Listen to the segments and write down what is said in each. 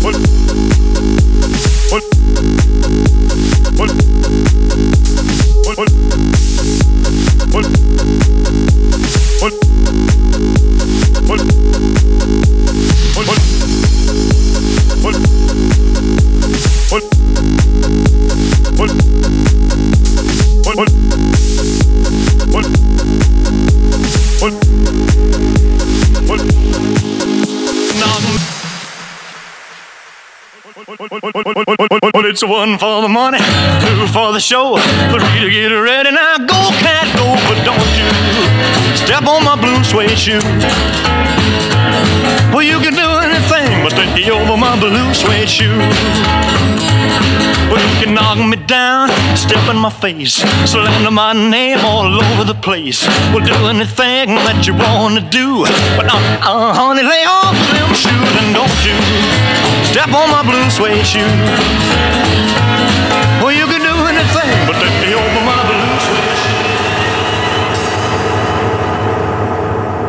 It's one for the money, two for the show, three to get ready. Now go, cat, go, but don't you step on my blue suede shoe. Well, you can do anything but take me over my blue suede shoe. Well, you can knock me down, step in my face, slander my name all over the place. Well, do anything that you want to do, but honey, lay off them shoes and don't you step on my blue suede shoe. Well, you can do anything but take me over my blue suede shoe.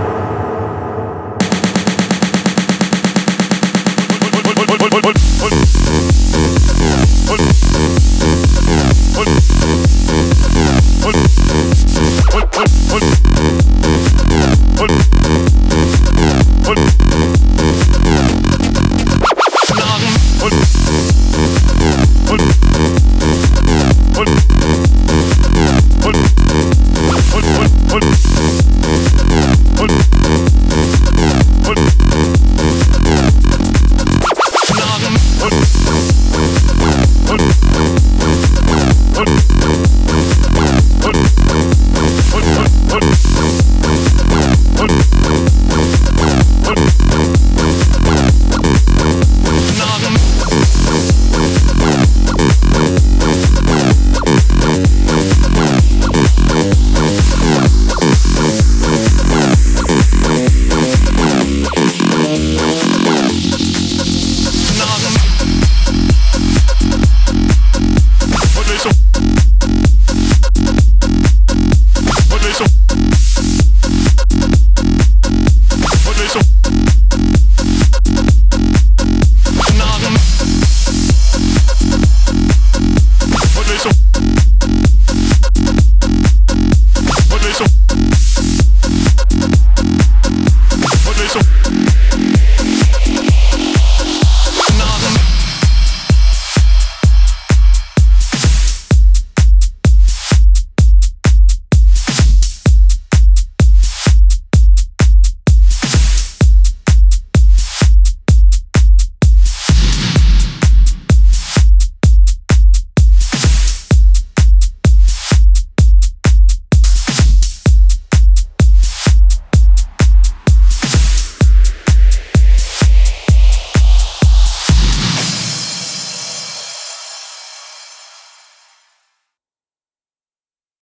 What?